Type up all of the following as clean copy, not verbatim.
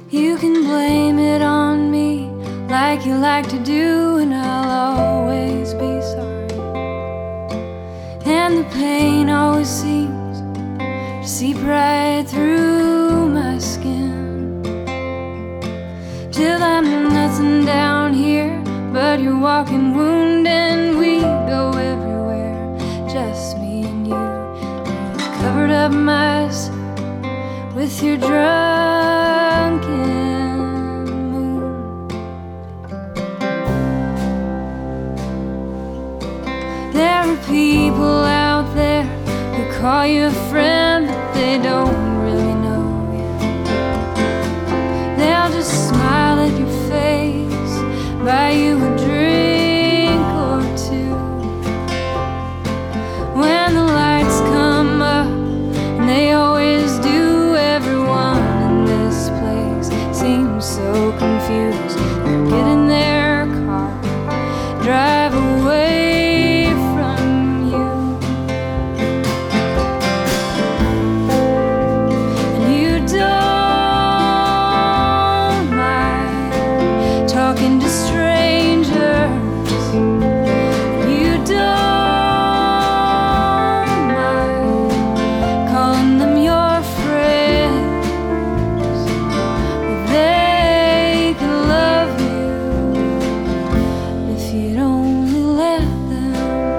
You can blame it on me like you like to do, and I'll always be sorry. And the pain always seems to seep right through my skin, till I'm nothing down here but your walking wound, and we go everywhere, just me and you. You covered up my sin with your drunken moon. There are people out there who call you a friend, but they don't really know you. They'll just smile at your face, buy you a drink or two. When the lights come up, and they always do, everyone in this place seems so confused. They get in their car, drive away from you, and you don't mind talking to strangers. You don't mind calling them your friends. They could love you if you'd only let them.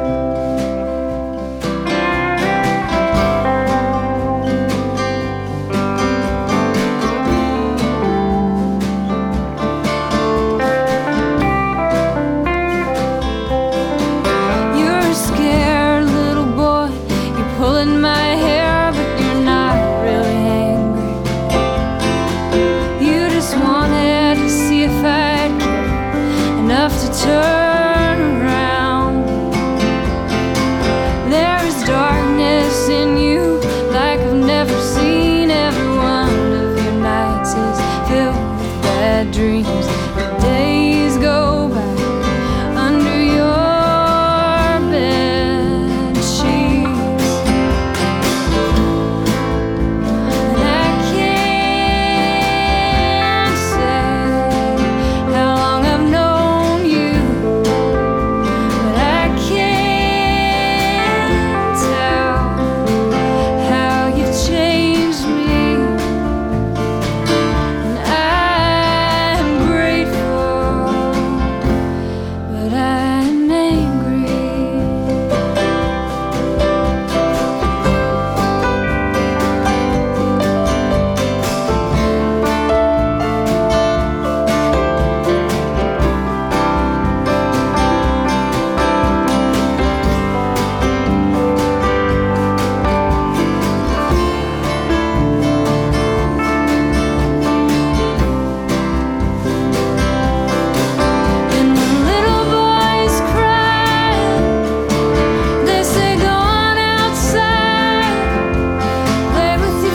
You're a scared little boy, you're pulling my hair, but you're not really angry. You just wanted to see if I'd care enough to turn around. There is darkness in you like I've never seen. Every one of your nights is filled with bad dreams. The days go by under your bed sheets, and I can't say how long I've known you, but I can't tell how you've changed me. And I'm grateful, but I'm angry. And the little boys crying, they say go on outside, play with your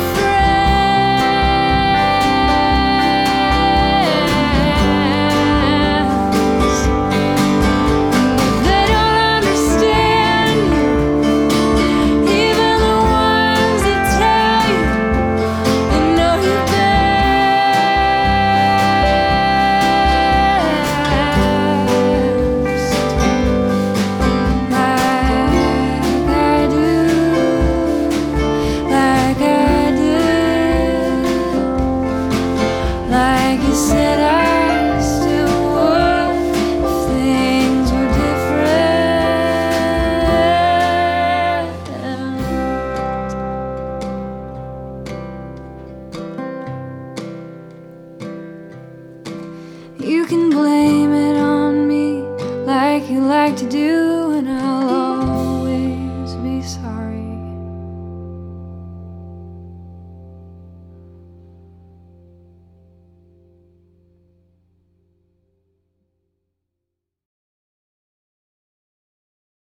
friends. They don't understand you, even the ones that tell you they know you best. Like I did, like you said I still would if things were different. You can blame it on me like you like to do,